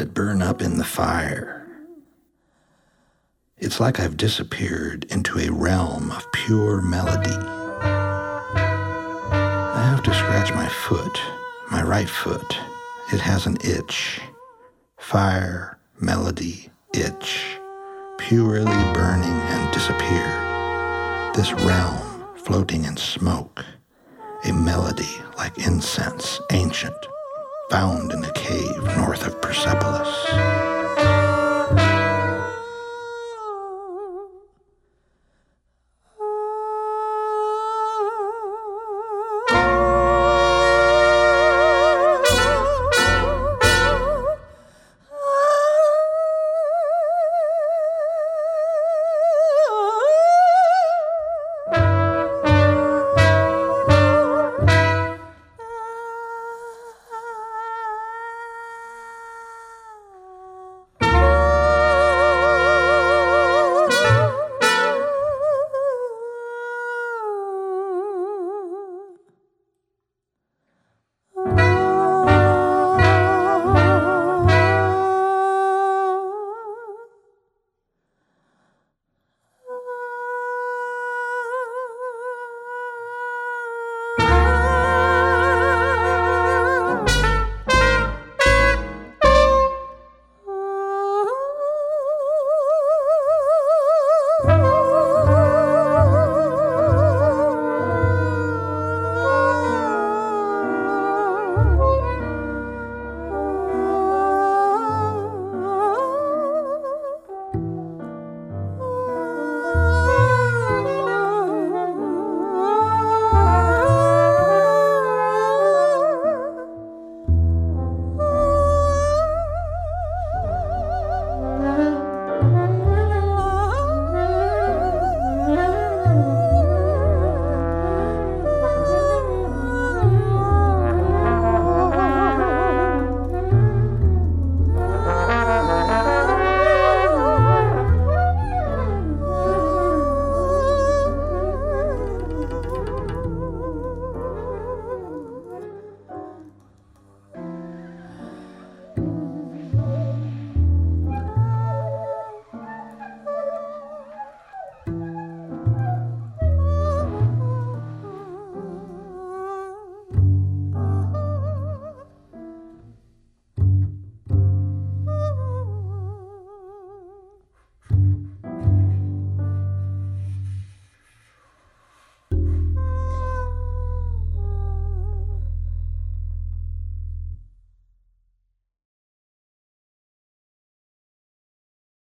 it burn up in the fire. It's like I've disappeared into a realm of pure melody. I have to scratch my foot, my right foot. It has an itch. Fire, melody, itch. Purely burning and disappeared. This realm floating in smoke. A melody like incense, ancient, found in a cave north of Persepolis.